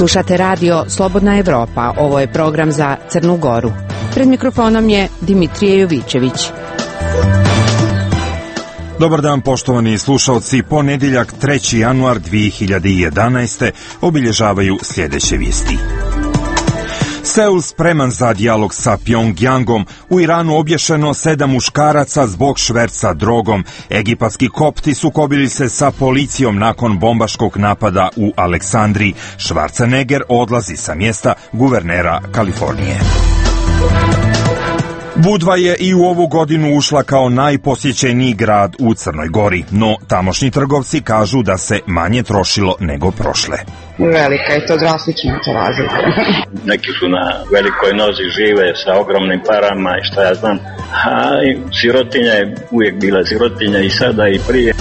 Slušate radio Slobodna Evropa, ovo je program za Crnu Goru. Pred mikrofonom je Dimitrije Jovićević. Dobar dan, poštovani slušalci. Ponedjeljak 3. januar 2011. obilježavaju sljedeće vijesti. Seul spreman za dijalog sa Pjongjangom. U Iranu obješeno 7 muškaraca zbog šverca drogom. Egipatski kopti sukobili se sa policijom nakon bombaškog napada u Aleksandriji. Schwarzenegger odlazi sa mjesta guvernera Kalifornije. Budva je i u ovu godinu ušla kao najposjećeniji grad u Crnoj Gori, no tamošnji trgovci kažu da se manje trošilo nego prošle. Velika je to, drastično to razlika. Neki su na velikoj nozi, žive sa ogromnim parama i šta ja znam. A sirotinja je uvijek bila sirotinja i sada i prije.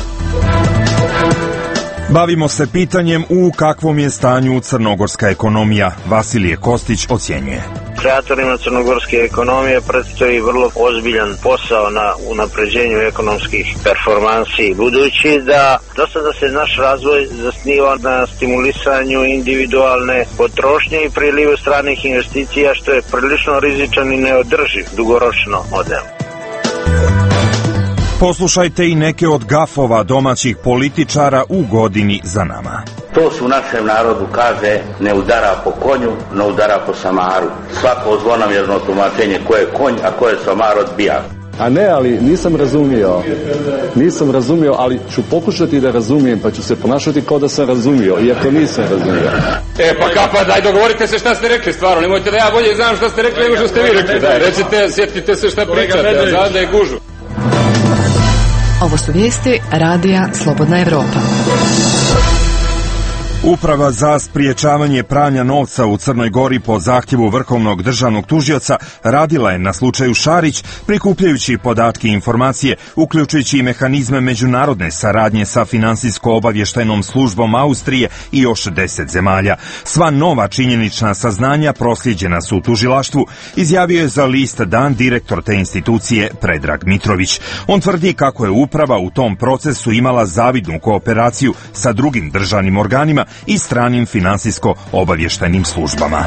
Bavimo se pitanjem u kakvom je stanju crnogorska ekonomija. Vasilije Kostić ocjenjuje. Kreatorima crnogorske ekonomije predstoji vrlo ozbiljan posao na unapređenju ekonomskih performansi, budući da do sada se naš razvoj zasniva na stimulisanju individualne potrošnje i prilivu stranih investicija, što je prilično rizičan i neodrživ dugoročno model. Poslušajte i neke od gafova domaćih političara u godini za nama. To su u našem narodu kaže, ne udara po konju, no udara po samaru. Svako zlonamjerno tumačenje ko je konj, a ko je samar odbija. A ne, ali nisam razumio, ali ću pokušati da razumijem, pa ću se ponašati kao da sam razumio, iako nisam razumio. Pa daj, dogovorite se šta ste rekli, stvarno, nemojte da ja bolje znam šta ste rekli nego što ste vi rekli. Daj, recite, sjetite se šta pričate, a zada je gužu. Ovo su vijesti radija Slobodna Evropa. Uprava za spriječavanje pranja novca u Crnoj Gori po zahtjevu Vrhovnog državnog tužioca radila je na slučaju Šarić, prikupljajući podatke i informacije, uključujući i mehanizme međunarodne saradnje sa finansijsko-obavještajnom službom Austrije i još 10 zemalja. Sva nova činjenična saznanja proslijeđena su u tužilaštvu, izjavio je za list Dan direktor te institucije Predrag Mitrović. On tvrdi kako je uprava u tom procesu imala zavidnu kooperaciju sa drugim državnim organima i stranim finansijsko-obavještajnim službama.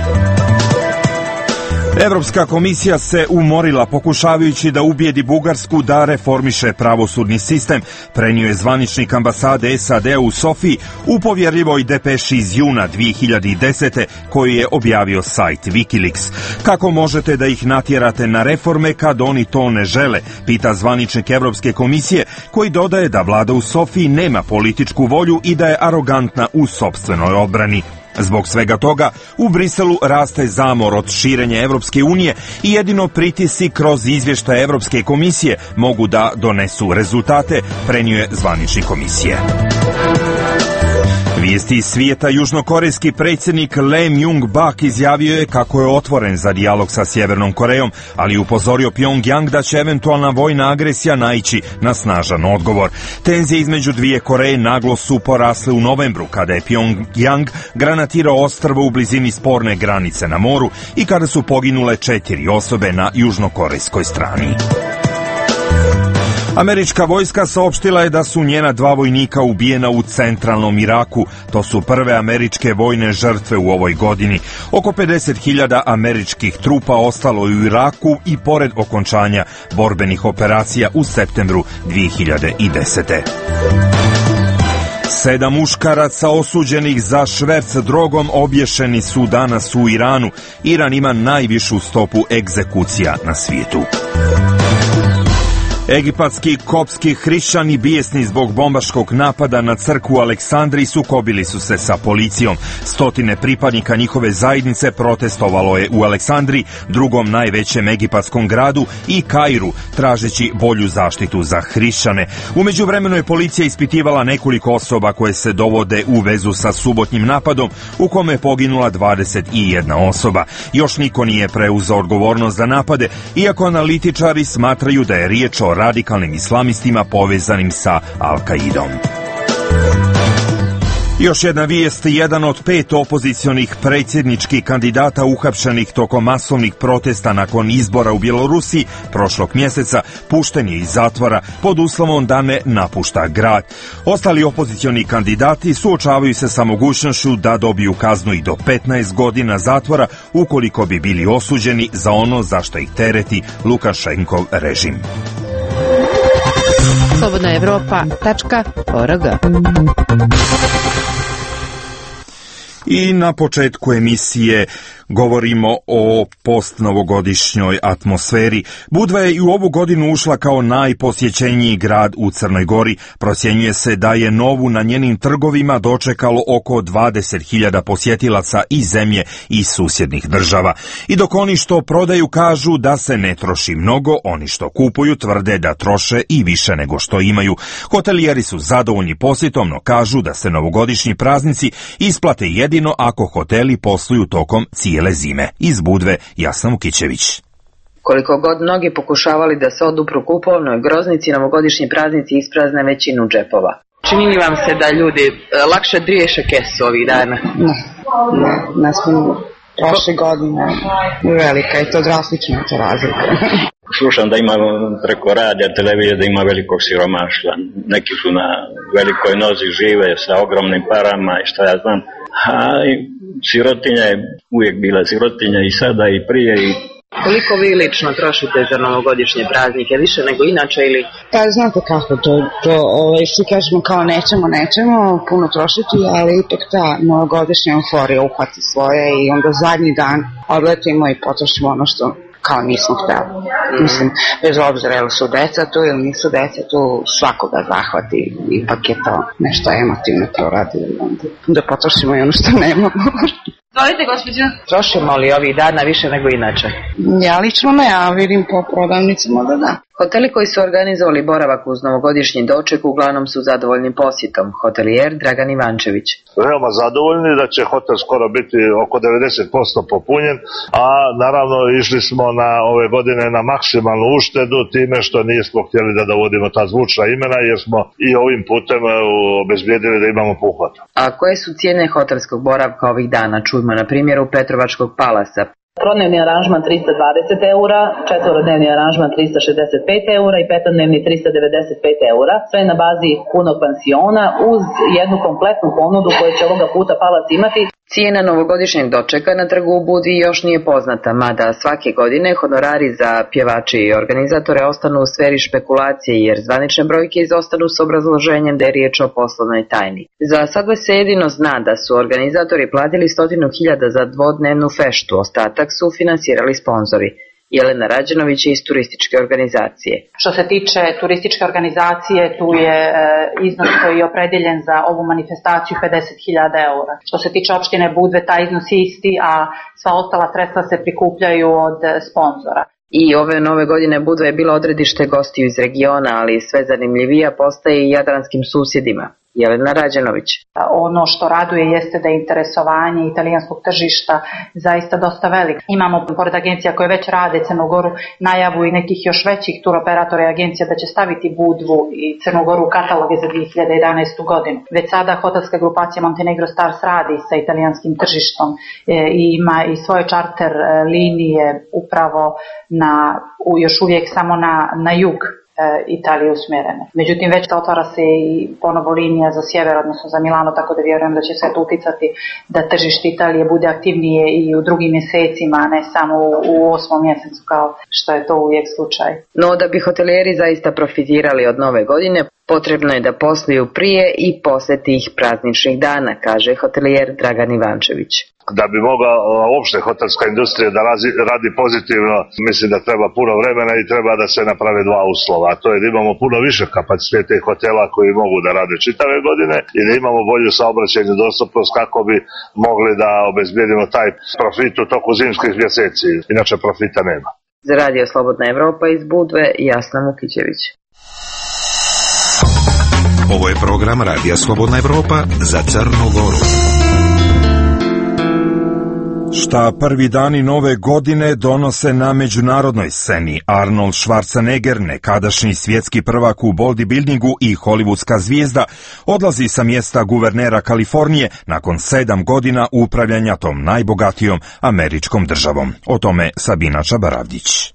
Europska komisija se umorila pokušavajući da ubijedi Bugarsku da reformiše pravosudni sistem, prenio je zvaničnik ambasade SAD u Sofiji u povjerljivoj depeši iz juna 2010. koji je objavio sajt Wikileaks. Kako možete da ih natjerate na reforme kad oni to ne žele, pita zvaničnik Europske komisije, koji dodaje da vlada u Sofiji nema političku volju i da je arogantna u sopstvenoj odbrani. Zbog svega toga, u Briselu raste zamor od širenja Evropske unije i jedino pritisci kroz izvještaje Evropske komisije mogu da donesu rezultate, prenio je zvaničnik komisije. Vijesti iz svijeta. Južnokorejski predsjednik Lee Myung-bak izjavio je kako je otvoren za dijalog sa Sjevernom Korejom, ali upozorio Pjongjang da će eventualna vojna agresija naići na snažan odgovor. Tenzije između dvije Koreje naglo su porasle u novembru, kada je Pjongjang granatirao ostrvo u blizini sporne granice na moru i kada su poginule 4 osobe na južnokorejskoj strani. Američka vojska saopštila je da su njena 2 vojnika ubijena u centralnom Iraku. To su prve američke vojne žrtve u ovoj godini. Oko 50.000 američkih trupa ostalo je u Iraku i pored okončanja borbenih operacija u septembru 2010. 7 muškaraca osuđenih za šverc drogom obješeni su danas u Iranu. Iran ima najvišu stopu egzekucija na svijetu. Egipatski koptski hrišćani bijesni zbog bombaškog napada na crkvu u Aleksandriji sukobili su se sa policijom. Stotine pripadnika njihove zajednice protestovalo je u Aleksandriji, drugom najvećem egipatskom gradu, i Kairu, tražeći bolju zaštitu za hrišćane. U međuvremenu je policija ispitivala nekoliko osoba koje se dovode u vezu sa subotnjim napadom, u kome je poginula 21 osoba. Još niko nije preuzeo odgovornost za napade, iako analitičari smatraju da je riječ o radikalnim islamistima povezanim sa Al-Qaidom. Još jedna vijest, jedan od 5 opozicionih predsjedničkih kandidata uhapšenih tokom masovnih protesta nakon izbora u Bjelorusiji prošlog mjeseca pušten je iz zatvora pod uslovom da ne napušta grad. Ostali opozicioni kandidati suočavaju se sa mogućnošću da dobiju kaznu i do 15 godina zatvora ukoliko bi bili osuđeni za ono za što ih tereti Lukašenkov režim. slobodnaevropa.org. I na početku emisije govorimo o postnovogodišnjoj atmosferi. Budva je i u ovu godinu ušla kao najposjećeniji grad u Crnoj Gori. Procjenjuje se da je novu na njenim trgovima dočekalo oko 20.000 posjetilaca iz zemlje i susjednih država. I dok oni što prodaju kažu da se ne troši mnogo, oni što kupuju tvrde da troše i više nego što imaju. Hotelijeri su zadovoljni posjetom, no kažu da se novogodišnji praznici isplate jedino ako hoteli posluju tokom cijele zime. Iz Budve, Jasna Vukićević. Koliko god mnogi pokušavali da se odupru kupovnoj groznici, novogodišnji praznici isprazne većinu džepova. Čini li vam se da ljudi lakše driješe kesu ovih dana? Ne smiju. Prošle godine velika je to drastično to razlika. Slušam da ima preko radija, televizije da ima velikog siromaštva. Neki su na velikoj nozi, žive sa ogromnim parama i šta ja znam. A sirotinja je uvijek bila sirotinja i sada i prije. Koliko vi lično trošite za novogodišnje praznike? Više nego inače ili? Pa znate kako to svi kažemo kao nećemo puno trošiti, ali ipak ta novogodišnja euforija uhvati svoje i onda zadnji dan odletimo i potrošimo ono što kao nismo htjeli. Mislim, bez obzira ili su deca tu ili nisu deca tu, svakoga zahvati, ipak je to nešto emotivno proradi, da potrošimo i ono što nemamo. Zvolite, gospođo. Trošimo li ovih dana više nego inače? Ja lično ne, a vidim po prodavnicama da. Hoteli koji su organizovali boravak uz novogodišnji doček uglavnom su zadovoljni posjetom. Hotelijer Dragan Ivančević. Veoma zadovoljni da će hotel skoro biti oko 90% popunjen, a naravno išli smo na ove godine na maksimalnu uštedu time što nismo htjeli da dovodimo ta zvučna imena jer smo i ovim putem obezbijedili da imamo puhvat. A koje su cijene hotelskog boravka ovih dana? Čujmo na primjeru Petrovačkog Palasa. Trodnevni aranžman 320 eura, četvorodnevni aranžman 365 eura i petodnevni 395 eura. Sve na bazi punog pansiona uz jednu kompletnu ponudu koju će ovoga puta Palac imati. Cijena novogodišnjeg dočeka na trgu u Budvi još nije poznata, mada svake godine honorari za pjevače i organizatore ostanu u sferi špekulacije jer zvanične brojke izostanu s obrazloženjem da je riječ o poslovnoj tajni. Za sad se jedino zna da su organizatori platili 100.000 za dvodnevnu feštu, ostatak su finansirali sponzori. Jelena Rađenović je iz turističke organizacije. Što se tiče turističke organizacije, tu je iznos koji je opredjeljen za ovu manifestaciju 50.000 eura. Što se tiče opštine Budve, taj iznos je isti, a sva ostala sredstva se prikupljaju od sponzora. I ove nove godine Budva je bila odredište gostiju iz regiona, ali sve zanimljivija postaje i jadranskim susjedima. Jelena Rađenović. Ono što raduje jeste da je interesovanje italijanskog tržišta zaista dosta veliko. Imamo, pored agencija koje već rade Crnu Goru, najavu i nekih još većih turoperatora i agencija da će staviti Budvu i Crnu Goru u kataloge za 2011. godinu. Već sada hotelska grupacija Montenegro Stars radi sa italijanskim tržištom i ima i svoje čarter linije upravo još uvijek samo na jug Italije usmjerene. Međutim, već otvara se i ponovo linija za sjever, odnosno za Milano, tako da vjerujem da će sve to uticati da tržište Italije bude aktivnije i u drugim mjesecima, a ne samo u 8. mjesecu kao što je to uvijek slučaj. No, da bi hotelijeri zaista profitirali od nove godine, potrebno je da posluju prije i poslije tih prazničnih dana, kaže hotelijer Dragan Ivančević. Da bi mogla uopšte hotelska industrija da radi pozitivno, mislim da treba puno vremena i treba da se naprave dva uslova. A to je da imamo puno više kapacitete hotela koji mogu da rade čitave godine i da imamo bolju saobraćajnu dostupnost kako bi mogli da obezbijedimo taj profit u toku zimskih mjeseci. Inače profita nema. Za Radio Slobodna Evropa iz Budve, Jasna Vukićević. Ovo je program Radija Slobodna Evropa za Crnu Goru. Šta prvi dani nove godine donose na međunarodnoj sceni? Arnold Schwarzenegger, nekadašnji svjetski prvak u bodybuildingu i hollywoodska zvijezda, odlazi sa mjesta guvernera Kalifornije nakon 7 godina upravljanja tom najbogatijom američkom državom. O tome Sabina Čabaravdić.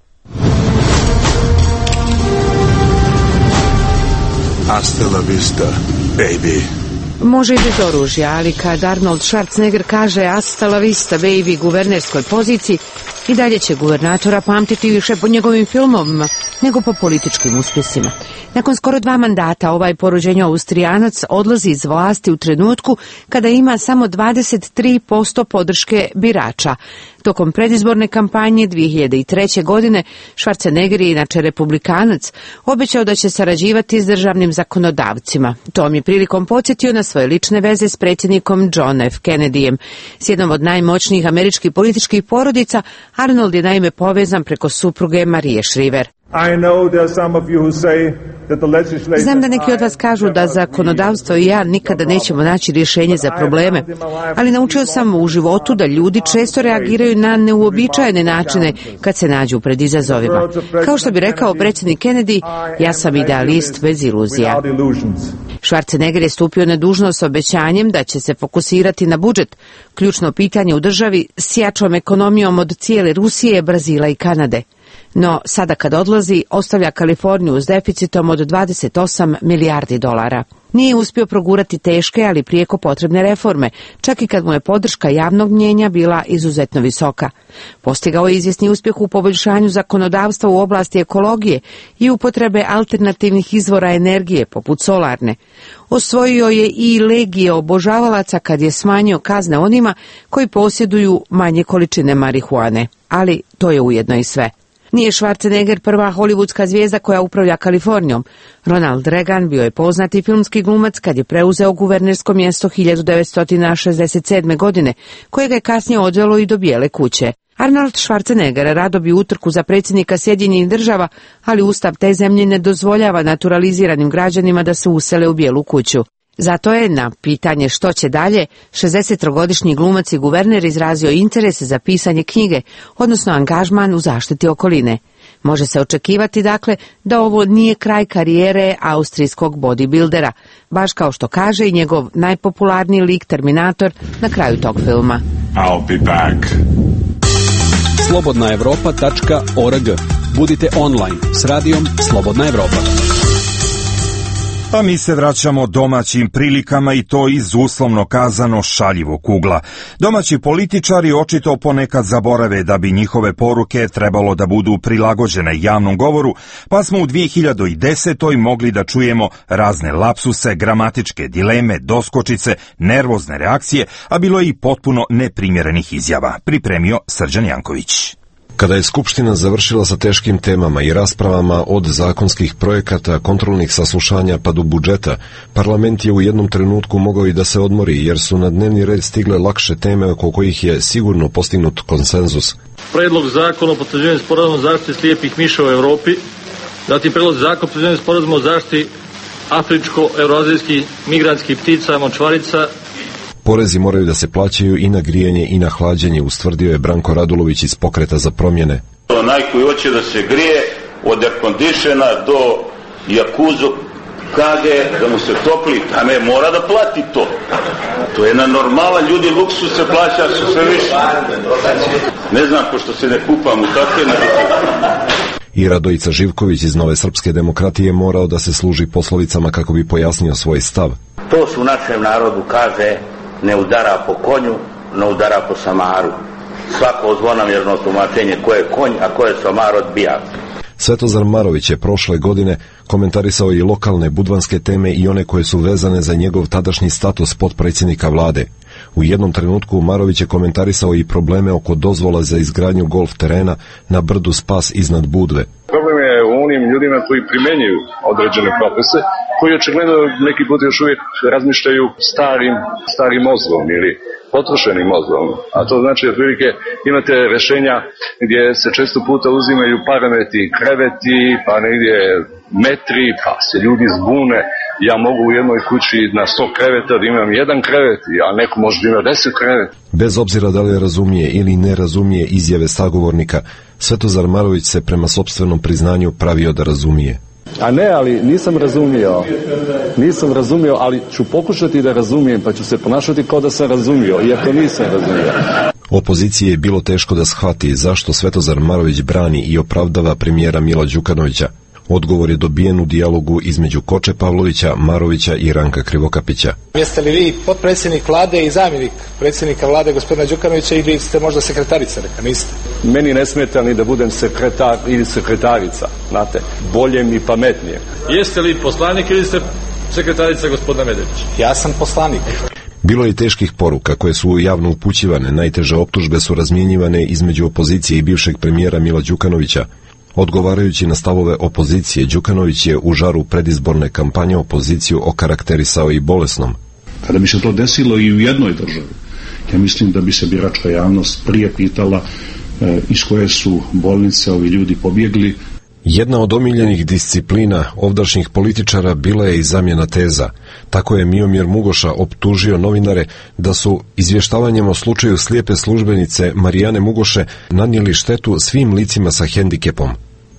Hasta la vista, baby. Može i bez oružja, ali kad Arnold Schwarzenegger kaže hasta la vista, baby, guvernerskoj poziciji, i dalje će guvernatora pamtiti više po njegovim filmovima nego po političkim uspjesima. Nakon skoro 2 mandata ovaj porođenje Austrijanac odlazi iz vlasti u trenutku kada ima samo 23% podrške birača. Tokom predizborne kampanje 2003. godine Schwarzenegger je, inače republikanac, obećao da će sarađivati s državnim zakonodavcima. Tom je prilikom podsjetio na svoje lične veze s predsjednikom John F. Kennedyjem. S jednom od najmoćnijih američkih političkih porodica, Arnold je naime povezan preko supruge Marije Shriver. Znam da neki od vas kažu da zakonodavstvo i ja nikada nećemo naći rješenje za probleme, ali naučio sam u životu da ljudi često reagiraju na neuobičajene načine kad se nađu pred izazovima. Kao što bi rekao predsjednik Kennedy, ja sam idealist bez iluzija. Schwarzenegger je stupio na dužnost s obećanjem da će se fokusirati na budžet, ključno pitanje u državi s jačom ekonomijom od cijele Rusije, Brazila i Kanade. No, sada kad odlazi, ostavlja Kaliforniju s deficitom od 28 milijardi dolara. Nije uspio progurati teške, ali prijeko potrebne reforme, čak i kad mu je podrška javnog mnijenja bila izuzetno visoka. Postigao je izvjesni uspjeh u poboljšanju zakonodavstva u oblasti ekologije i upotrebe alternativnih izvora energije, poput solarne. Osvojio je i legije obožavalaca kad je smanjio kazne onima koji posjeduju manje količine marihuane. Ali to je ujedno i sve. Nije Schwarzenegger prva hollywoodska zvijezda koja upravlja Kalifornijom. Ronald Reagan bio je poznati filmski glumac kad je preuzeo guvernersko mjesto 1967. godine, kojega je kasnije odvelo i do Bijele kuće. Arnold Schwarzenegger rado bi utrku za predsjednika Sjedinjenih država, ali ustav te zemlje ne dozvoljava naturaliziranim građanima da se usele u Bijelu kuću. Zato je na pitanje što će dalje 63-godišnji glumac i guverner izrazio interes za pisanje knjige, odnosno angažman u zaštiti okoline. Može se očekivati, dakle, da ovo nije kraj karijere austrijskog bodybuildera, baš kao što kaže i njegov najpopularniji lik Terminator na kraju tog filma. I'll be back. Slobodnaevropa.org. Budite online s radijom Slobodna Evropa. A mi se vraćamo domaćim prilikama i to iz uslovno kazano šaljivog ugla. Domaći političari očito ponekad zaborave da bi njihove poruke trebalo da budu prilagođene javnom govoru, pa smo u 2010. mogli da čujemo razne lapsuse, gramatičke dileme, doskočice, nervozne reakcije, a bilo je i potpuno neprimjerenih izjava. Pripremio Srđan Janković. Kada je Skupština završila sa teškim temama i raspravama od zakonskih projekata, kontrolnih saslušanja pa do budžeta, parlament je u jednom trenutku mogao i da se odmori, jer su na dnevni red stigle lakše teme oko kojih je sigurno postignut konsenzus. Predlog zakona o potvrđivanju sporazuma o zaštiti slijepih miša u Evropi, zatim predlog zakona o potvrđivanju sporazuma o zaštiti afričko-euroazijskih migrantskih ptica močvarica. Porezi moraju da se plaćaju i na grijanje i na hlađenje, ustvrdio je Branko Radulović iz Pokreta za promjene. Onaj koji hoće da se grije od airkondishena do jakuzo kage, da mu se topli, a ne mora da plati to. To je na normalan, ljudi luksus se plaća, su sve više. Ne znam, pošto se ne kupam u takve. I Radojica Živković iz Nove srpske demokratije morao da se služi poslovicama kako bi pojasnio svoj stav. To su u našem narodu kaže, ne udara po konju, ne udara po samaru. Svako zlonamjerno tumačenje ko je konj, a ko je samar odbija. Svetozar Marović je prošle godine komentarisao i lokalne budvanske teme i one koje su vezane za njegov tadašnji status potpredsjednika vlade. U jednom trenutku Marović je komentarisao i probleme oko dozvola za izgradnju golf terena na brdu Spas iznad Budve. Problem je u onim ljudima koji primjenjuju određene propise, koji očigledno neki put još uvijek razmišljaju starim mozgom ili potrošenim mozgom. A to znači otprilike imate rješenja gdje se često puta uzimaju parametri, kreveti, pa negdje metri, pa se ljudi zbune. Ja mogu u jednoj kući na 100 kreveta da imam jedan krevet, a neko može da ima 10 kreveta. Bez obzira da li razumije ili ne razumije izjave sagovornika, Svetozar Marović se prema sopstvenom priznanju pravio da razumije. A ne, ali nisam razumio, ali ću pokušati da razumijem, pa ću se ponašati kao da sam razumio, iako nisam razumio. Opoziciji je bilo teško da shvati zašto Svetozar Marović brani i opravdava premijera Mila Đukanovića. Odgovor je dobijen u dijalogu između Koče Pavlovića, Marovića i Ranka Krivokapića. Jeste li vi potpredsjednik vlade i zamjenik predsjednika vlade gospodina Đukanovića ili ste možda sekretarica, neka niste? Meni ne smeta ni da budem sekretar ili sekretarica, znate, bolje mi pametnije. Jeste li poslanik ili ste sekretarica gospodina Medveđića? Ja sam poslanik. Bilo je teških poruka koje su javno upućivane, najteže optužbe su razmjenjivane između opozicije i bivšeg premijera Mila Đukanovića. Odgovarajući na stavove opozicije, Đukanović je u žaru predizborne kampanje opoziciju okarakterisao i bolesnom. Kada bi se to desilo i u jednoj državi, ja mislim da bi se biračka javnost prije pitala iz koje su bolnice ovi ljudi pobjegli. Jedna od omiljenih disciplina ovdašnjih političara bila je i zamjena teza. Tako je Miomir Mugoša optužio novinare da su izvještavanjem o slučaju slijepe službenice Marijane Mugoše nanijeli štetu svim licima sa hendikepom.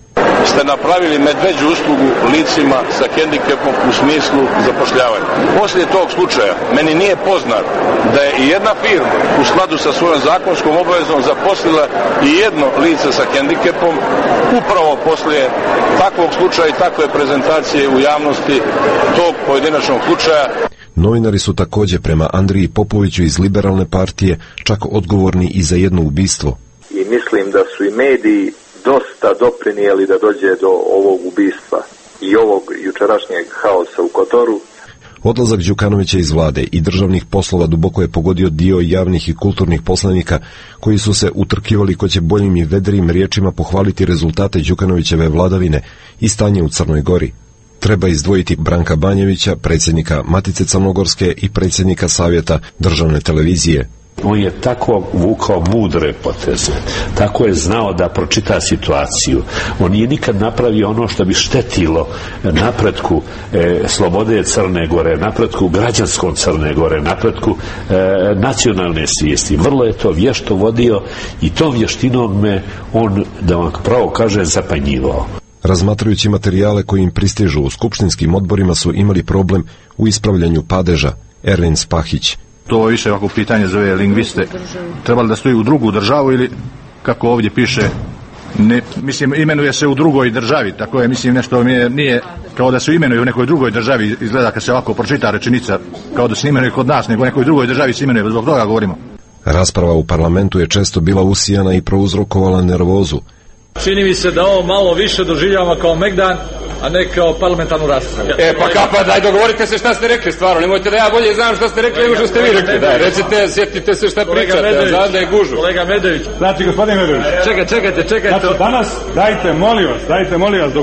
Ste napravili medveđu uslugu licima sa hendikepom u smislu zapošljavanja. Poslije tog slučaja meni nije poznat da je i jedna firma u skladu sa svojom zakonskom obavezom zaposlila i jedno lice sa hendikepom upravo poslije takvog slučaja i takve prezentacije u javnosti tog pojedinačnog slučaja. Novinari su također prema Andriji Popoviću iz Liberalne partije čak odgovorni i za jedno ubistvo. I mislim da su i mediji dosta doprinijeli da dođe do ovog ubistva i ovog jučerašnjeg haosa u Kotoru. Odlazak Đukanovića iz vlade i državnih poslova duboko je pogodio dio javnih i kulturnih poslanika koji su se utrkivali ko će boljim i vedrijim riječima pohvaliti rezultate Đukanovićeve vladavine i stanje u Crnoj Gori. Treba izdvojiti Branka Banjevića, predsjednika Matice Crnogorske i predsjednika Savjeta državne televizije. On je tako vukao mudre poteze, tako je znao da pročita situaciju. On nije nikad napravio ono što bi štetilo napretku slobode Crne Gore, napretku građanskom Crne Gore, napretku nacionalne svijesti. Vrlo je to vješto vodio i tom vještinom me on, da vam pravo kaže, zapanjivao. Razmatrajući materijale koji im pristižu u skupštinskim odborima su imali problem u ispravljanju padeža. Erlin Spahić. To više ovako pitanje za ove lingviste. Trebali da stoji u drugu državu ili kako ovdje piše, ne, mislim, imenuje se u drugoj državi, tako je, mislim, nešto nije kao da se imenuje u nekoj drugoj državi, izgleda kad se ovako pročita rečenica, kao da se imenuje kod nas, nego u nekoj drugoj državi se imenuje, zbog toga govorimo. Rasprava u parlamentu je često bila usijana i prouzrokovala nervozu. Čini mi se da ovo malo više doživljavamo kao megdan, a ne kao parlamentarnu raspravu. Pa kapa, daj dogovorite se šta ste rekli stvarno, nemojte da ja bolje znam šta ste rekli nego što ste vi rekli. Daj, recite, sjetite se šta pričate, znam da je gužu. Kolega Medveđić. Znači, gospodin Medveđić. Čekajte. Znači, danas, dajte, molim vas,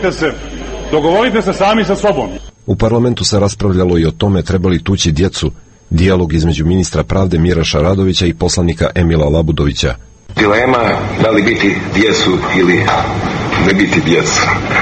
dogovorite se sami sa sobom. U parlamentu se raspravljalo i o tome trebali tući djecu. Dijalog između ministra pravde Miraša Radovića i poslanika Emila Labudovića. Dilema da li biti djecu ili ne biti djecu.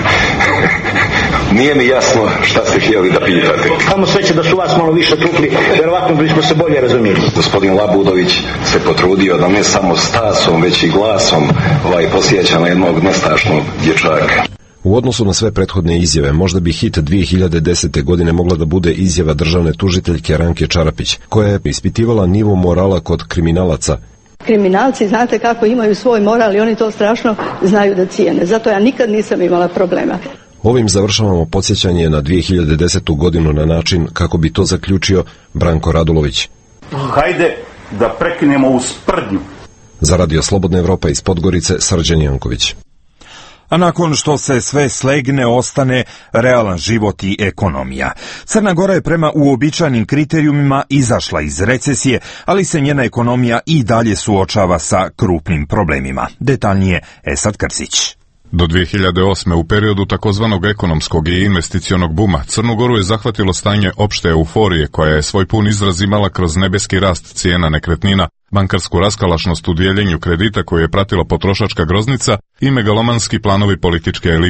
Nije mi jasno šta ste htjeli da pitate. Kamo sreće da su vas malo više tukli, vjerovatno bismo se bolje razumjeli. Gospodin Labudović se potrudio da ne samo stasom, već i glasom posjeća na jednog nestašnog dječaka. U odnosu na sve prethodne izjave, možda bi hit 2010. godine mogla da bude izjava državne tužiteljke Ranke Čarapić, koja je ispitivala nivo morala kod kriminalaca. Kriminalci, znate kako, imaju svoj moral i oni to strašno znaju da cijene. Zato ja nikad nisam imala problema. Ovim završavamo podsjećanje na 2010. godinu na način kako bi to zaključio Branko Radulović. Hajde da prekinemo u sprdnju. Za Radio Slobodna Evropa iz Podgorice, Srđan Janković. A nakon što se sve slegne, ostane realan život i ekonomija. Crna Gora je prema uobičajenim kriterijumima izašla iz recesije, ali se njena ekonomija i dalje suočava sa krupnim problemima. Detaljnije Esad Krsić. Do 2008. u periodu takozvanog ekonomskog i investicionog buma, Crnu Goru je zahvatilo stanje opšte euforije koja je svoj pun izraz imala kroz nebeski rast cijena nekretnina, bankarsku raskalašnost u dijeljenju kredita koju je pratila potrošačka groznica i megalomanski planovi političke elite.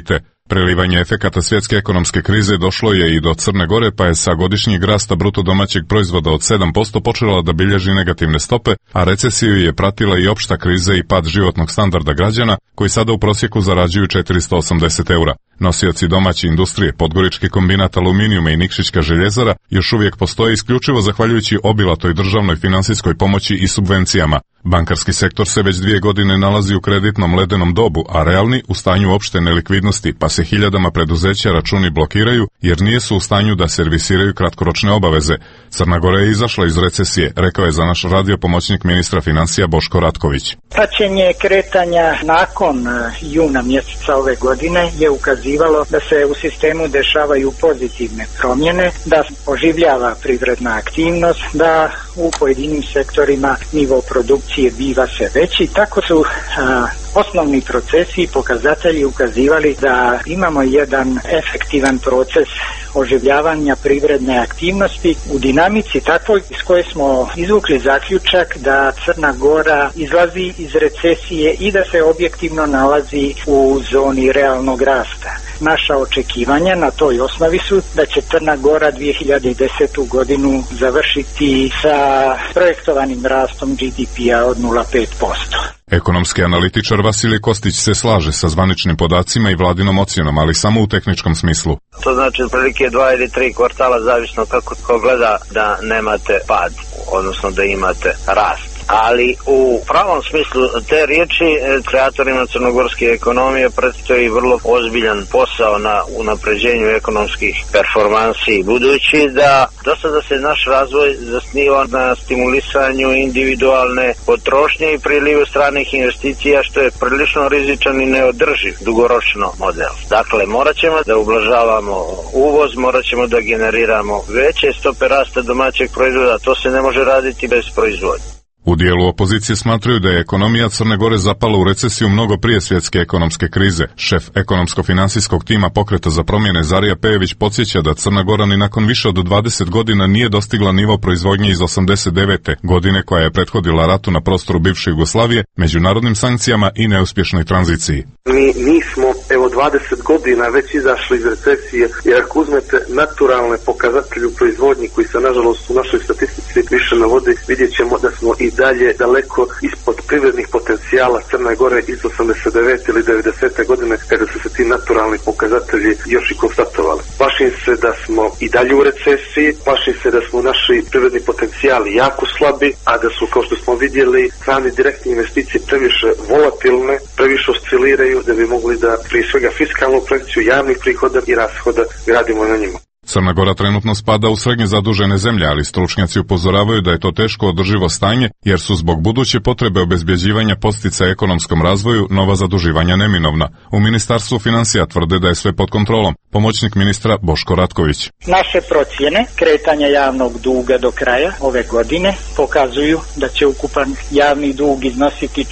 Prelivanje efekata svjetske ekonomske krize došlo je i do Crne Gore, pa je sa godišnjeg rasta bruto domaćeg proizvoda od 7% počela da bilježi negativne stope, a recesiju je pratila i opšta kriza i pad životnog standarda građana, koji sada u prosjeku zarađuju 480 eura. Nosioci domaće industrije, Podgorički kombinat aluminijuma i Nikšićka željezara još uvijek postoje isključivo zahvaljujući obilatoj državnoj finansijskoj pomoći i subvencijama. Bankarski sektor se već 2 godine nalazi u kreditnom ledenom dobu, a realni u stanju opšte nelikvidnosti, pa se hiljadama preduzeća računi blokiraju jer nisu u stanju da servisiraju kratkoročne obaveze. Crna Gora je izašla iz recesije, rekao je za naš radio pomoćnik ministra financija Boško Ratković. Praćenje kretanja nakon juna mjeseca ove godine je ukazivalo da se u sistemu dešavaju pozitivne promjene, da oživljava privredna aktivnost, da u pojedinim sektorima nivo produkcije biva sve veći. Tako su osnovni procesi i pokazatelji ukazivali da imamo jedan efektivan proces oživljavanja privredne aktivnosti u dinamici takvoj iz koje smo izvukli zaključak da Crna Gora izlazi iz recesije i da se objektivno nalazi u zoni realnog rasta. Naša očekivanja na toj osnovi su da će Crna Gora 2010. godinu završiti sa projektovanim rastom GDP-a od 0,5%. Ekonomski analitičar Vasilij Kostić se slaže sa zvaničnim podacima i vladinom ocjenom, ali samo u tehničkom smislu. To znači otprilike 2 ili 3 kvartala, zavisno kako ko gleda, da nemate pad, odnosno da imate rast. Ali u pravom smislu te riječi kreatorima crnogorske ekonomije predstoji vrlo ozbiljan posao na unapređenju ekonomskih performansi, budući da do sada se naš razvoj zasniva na stimulisanju individualne potrošnje i prilivu stranih investicija, što je prilično rizičan i neodrživ dugoročno model. Dakle, morat ćemo da ublažavamo uvoz, morat ćemo da generiramo veće stope rasta domaćeg proizvoda, to se ne može raditi bez proizvodnje. U dijelu opozicije smatraju da je ekonomija Crne Gore zapala u recesiju mnogo prije svjetske ekonomske krize. Šef ekonomsko-finansijskog tima Pokreta za promjene Zarija Pejević podsjeća da Crna Gora ni nakon više od 20 godina nije dostigla nivo proizvodnje iz 89. godine koja je prethodila ratu na prostoru bivše Jugoslavije, međunarodnim sankcijama i neuspješnoj tranziciji. Mi nismo, 20 godina već izašli iz recesije, jer ako uzmete naturalne pokazatelje u proizvodnji koji se nažalost u našoj statistici više navodi, vidjet ćemo da smo i dalje daleko ispod privrednih potencijala Crne Gore iz 89. ili 90. godine, kada su se ti naturalni pokazatelji još i konstatovali. Plašim se da smo i dalje u recesiji, plašim se da smo naši privredni potencijali jako slabi, a da su, kao što smo vidjeli, strane direktne investicije previše volatilne, previše osciliraju da bi mogli da prije svega fiskalnu projekciju javnih prihoda i rashoda gradimo na njima. Crna Gora trenutno spada u srednje zadužene zemlje, ali stručnjaci upozoravaju da je to teško održivo stanje, jer su zbog buduće potrebe obezbjeđivanja podsticaja ekonomskom razvoju nova zaduživanja neminovna. U Ministarstvu financija tvrde da je sve pod kontrolom. Pomoćnik ministra Boško Ratković. Naše procjene kretanja javnog duga do kraja ove godine pokazuju da će ukupan javni dug iznositi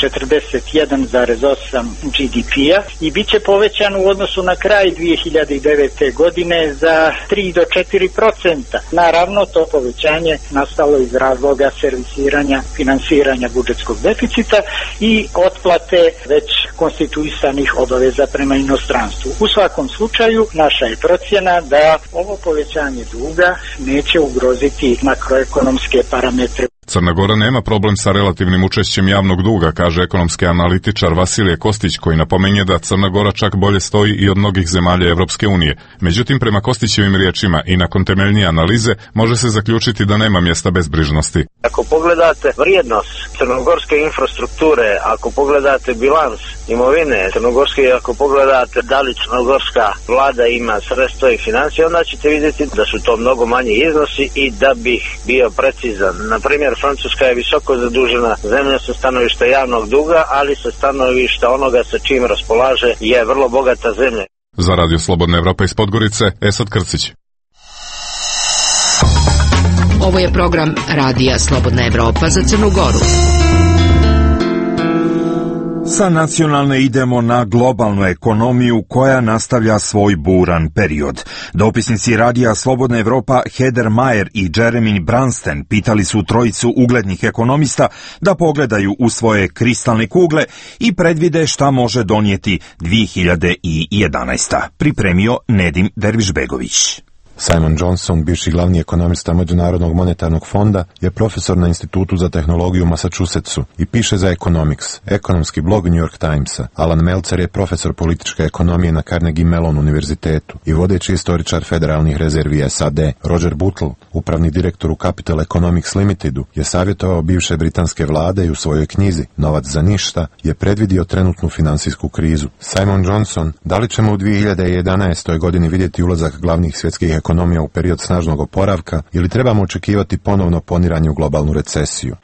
41,8 GDP-a i bit će povećan u odnosu na kraj 2009. godine za 3 do 4%. Naravno, to povećanje nastalo iz razloga servisiranja, finansiranja budžetskog deficita i otplate već konstituisanih obaveza prema inostranstvu. U svakom slučaju, naša je procjena da ovo povećanje duga neće ugroziti makroekonomske parametre. Crna Gora nema problem sa relativnim učešćem javnog duga, kaže ekonomski analitičar Vasilije Kostić, koji napominje da Crna Gora čak bolje stoji i od mnogih zemalja Evropske unije. Međutim, prema Kostićevim riječima i nakon temeljnije analize može se zaključiti da nema mjesta bezbrižnosti. Ako pogledate vrijednost crnogorske infrastrukture, ako pogledate bilans imovine crnogorske, ako pogledate da li crnogorska vlada ima sredstva i financije, onda ćete vidjeti da su to mnogo manji iznosi i da bih bio precizan. Na primjer, Francuska je visoko zadužena zemlja sa stanovišta javnog duga, ali sa stanovišta onoga sa čim raspolaže je vrlo bogata zemlja. Za Radio Slobodna Evropa iz Podgorice, Esad Krcić. Ovo je program Radija Slobodna Evropa za Crnu Goru. Sa nacionalne idemo na globalnu ekonomiju koja nastavlja svoj buran period. Dopisnici radija Slobodna Evropa Heather Mayer i Jeremy Bransten pitali su trojicu uglednih ekonomista da pogledaju u svoje kristalne kugle i predvide šta može donijeti 2011. Pripremio Nedim Dervišbegović. Simon Johnson, bivši glavni ekonomista Međunarodnog monetarnog fonda, je profesor na Institutu za tehnologiju u Massachusettsu i piše za Economics, ekonomski blog New York Timesa. Alan Meltzer je profesor političke ekonomije na Carnegie Mellon univerzitetu i vodeći istoričar federalnih rezervi SAD. Roger Bootle, upravni direktor u Capital Economics Limitedu, je savjetovao bivše britanske vlade i u svojoj knjizi Novac za ništa je predvidio trenutnu finansijsku krizu. Simon Johnson, da li ćemo u 2011. godini vidjeti ulazak glavnih svjetskih ekonomija u period snažnog oporavka ili trebamo očekivati ponovno poniranje u globalnu recesiju?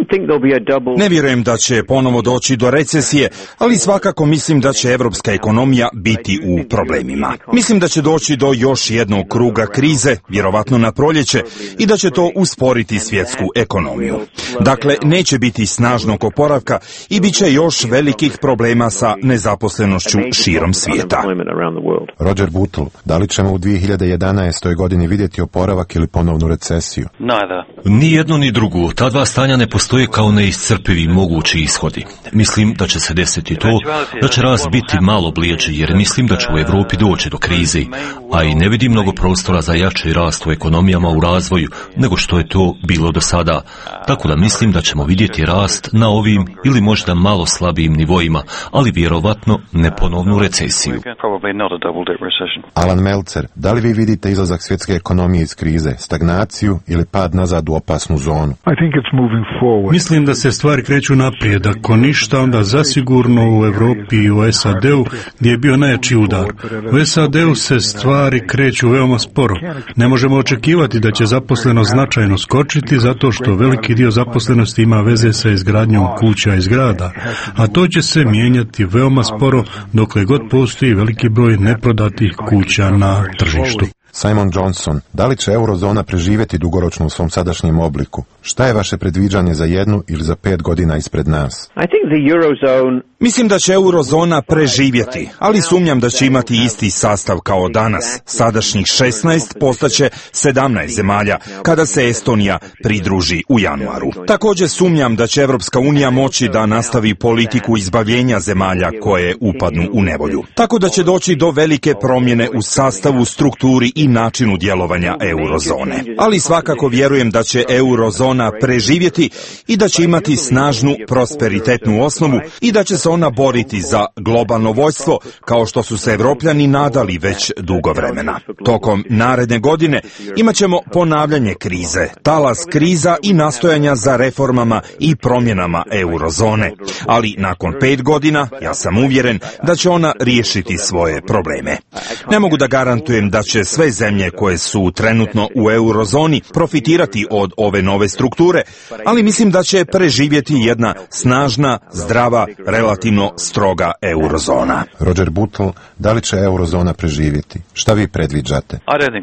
Ne vjerujem da će ponovo doći do recesije, ali svakako mislim da će evropska ekonomija biti u problemima. Mislim da će doći do još jednog kruga krize, vjerovatno na proljeće, i da će to usporiti svjetsku ekonomiju. Dakle, neće biti snažnog oporavka i bit će još velikih problema sa nezaposlenošću širom svijeta. Roger Bootle, da li ćemo u 2011. godini vidjeti oporavak ili ponovnu recesiju? Ni jedno ni drugo. Ta dva stanja ne postoje kao neiscrpivi mogući ishodi. Mislim da će se desiti to, da će rast biti malo blijeđi, jer mislim da će u Europi doći do krize, a i ne vidim mnogo prostora za jači rast u ekonomijama u razvoju nego što je to bilo do sada. Tako da mislim da ćemo vidjeti rast na ovim ili možda malo slabijim nivoima, ali vjerovatno ne ponovnu recesiju. Alan Meltzer, da li vi vidite izlazak svjetske ekonomije iz krize, stagnaciju ili pad nazad u opasnu zonu? Mislim da se stvari kreću naprijed. Ako ništa, onda zasigurno u Europi i u SAD-u gdje je bio najjači udar. U SAD-u se stvari kreću veoma sporo. Ne možemo očekivati da će zaposlenost značajno skočiti zato što veliki dio zaposlenosti ima veze sa izgradnjom kuća i zgrada, a to će se mijenjati veoma sporo dokle god postoji veliki broj neprodatih kuća na tržištu. Simon Johnson, da li će eurozona preživjeti dugoročno u svom sadašnjem obliku? Šta je vaše predviđanje za 1 ili za 5 godina ispred nas? Mislim da će eurozona preživjeti, ali sumnjam da će imati isti sastav kao danas. Sadašnjih 16 postaće 17 zemalja kada se Estonija pridruži u januaru. Također sumnjam da će Evropska unija moći da nastavi politiku izbavljenja zemalja koje upadnu u nevolju. Tako da će doći do velike promjene u sastavu, strukturi i načinu djelovanja eurozone. Ali svakako vjerujem da će eurozona preživjeti i da će imati snažnu prosperitetnu osnovu i da će se ona boriti za globalno vođstvo kao što su se Evropljani nadali već dugo vremena. Tokom naredne godine imat ćemo ponavljanje krize, talas kriza i nastojanja za reformama i promjenama eurozone. Ali nakon 5 godina ja sam uvjeren da će ona riješiti svoje probleme. Ne mogu da garantujem da će sve zemlje koje su trenutno u eurozoni profitirati od ove nove strukture, ali mislim da će preživjeti jedna snažna, zdrava, relativno stroga eurozona. Roger Bootle, da li će eurozona preživjeti? Šta vi predviđate?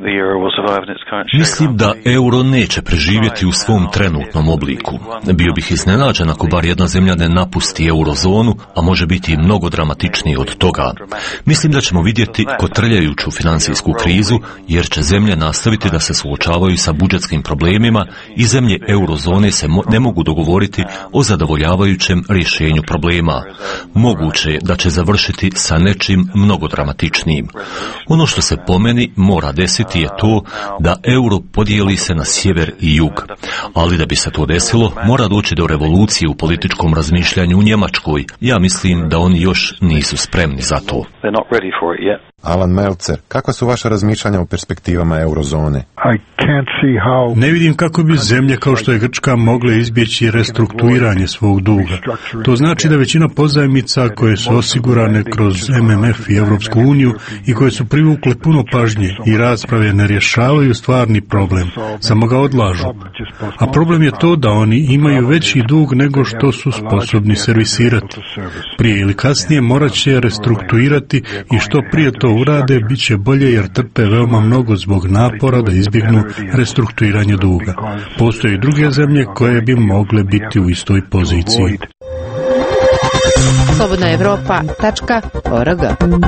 Mislim da euro neće preživjeti u svom trenutnom obliku. Bio bih iznenađen ako bar jedna zemlja ne napusti eurozonu, a može biti i mnogo dramatičniji od toga. Mislim da ćemo vidjeti kotrljajuću financijsku krizu, jer će zemlje nastaviti da se suočavaju sa budžetskim problemima i zemlje eurozone se ne mogu dogovoriti o zadovoljavajućem rješenju problema. Moguće je da će završiti sa nečim mnogo dramatičnijim. Ono što se po meni mora desiti je to da euro podijeli se na sjever i jug. Ali da bi se to desilo, mora doći do revolucije u političkom razmišljanju u Njemačkoj. Ja mislim da oni još nisu spremni za to. Alan Meltzer, kakva su vaša razmišljanja o perspektivama eurozone? Ne vidim kako bi zemlje kao što je Grčka mogle izbjeći restrukturiranje svog duga. To znači da većina pozajmica koje su osigurane kroz MMF i Europsku uniju i koje su privukle puno pažnje i rasprave ne rješavaju stvarni problem, samo ga odlažu. A problem je to da oni imaju veći dug nego što su sposobni servisirati. Prije ili kasnije morat će restrukturirati i što prije to urade, bit će bolje jer trpe veoma mnogo zbog napora da izbjegnu restrukturiranje duga. Postoje i druge zemlje koje bi mogle biti u istoj poziciji. slobodnaevropa.org.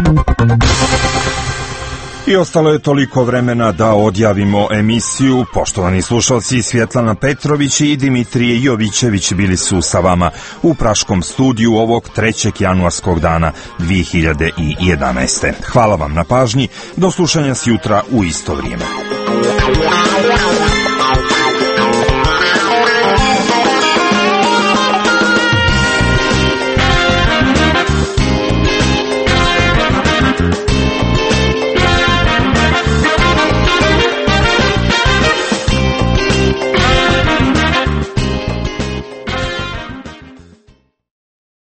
I ostalo je toliko vremena da odjavimo emisiju. Poštovani slušalci, Svjetlana Petrović i Dimitrije Jovićević bili su sa vama u praškom studiju ovog 3. januarskog dana 2011. Hvala vam na pažnji. Do slušanja sjutra u isto vrijeme.